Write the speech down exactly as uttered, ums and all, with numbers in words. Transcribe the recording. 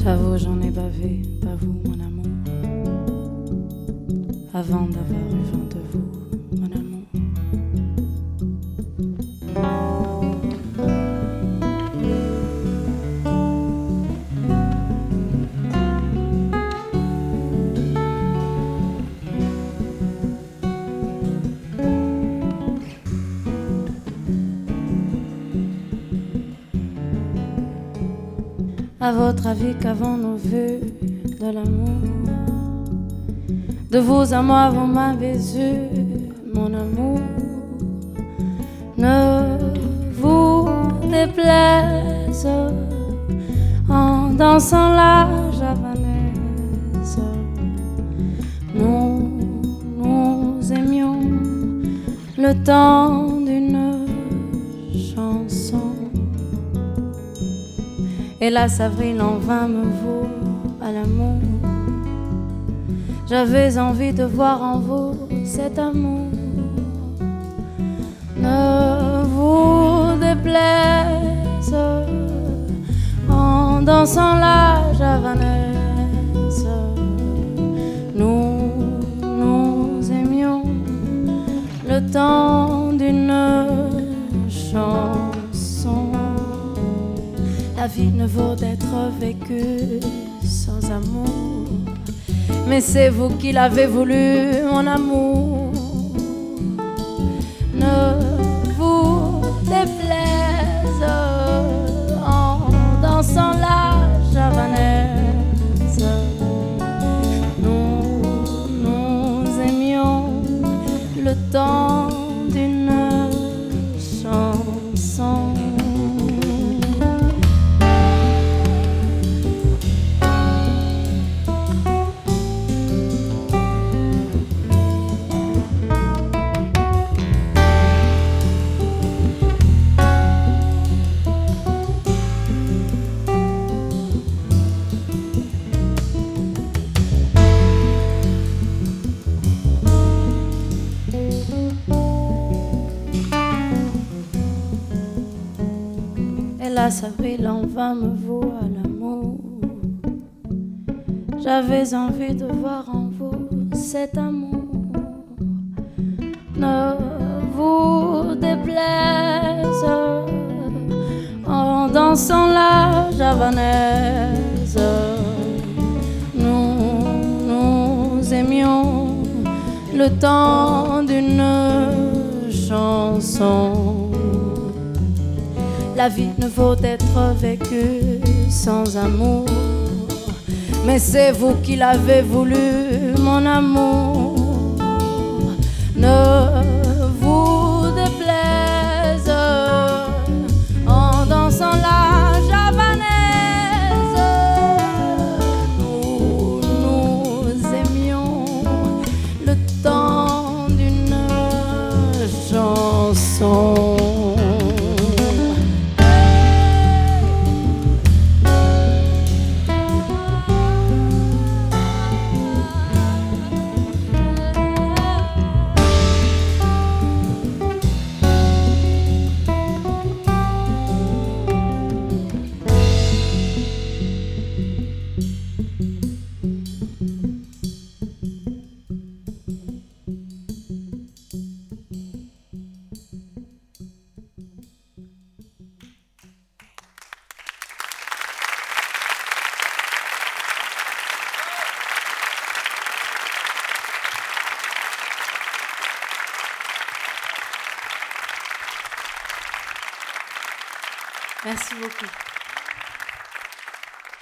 J'avoue, j'en ai bavé, pas vous, mon amour, avant d'avoir eu vent de vous, mon amour. À votre avis, qu'avons-nous vu de l'amour? De vous à moi, vous m'avez eu, mon amour. Ne vous déplaise en dansant la javanaise. Nous nous aimions le temps d'une chanson. Hélas, avril en vain me vaut à l'amour. J'avais envie de voir en vous cet amour. Ne vous déplaise en dansant la javanaise. Nous nous aimions le temps d'une chanson. La vie ne vaut d'être vécue sans amour, mais c'est vous qui l'avez voulu, mon amour. Ne vous déplaise en dansant la javanaise. Nous nous aimions le temps d'une chanson. Hélas, avril en vain me vaut à l'amour. J'avais envie de voir en vous cet amour. Ne vous déplaise en dansant la javanaise. Nous nous aimions le temps d'une chanson. La vie ne vaut d'être vécue sans amour, mais c'est vous qui l'avez voulu, mon amour. Ne vous déplaise en dansant la javanaise. Nous nous aimions le temps d'une chanson. Merci beaucoup.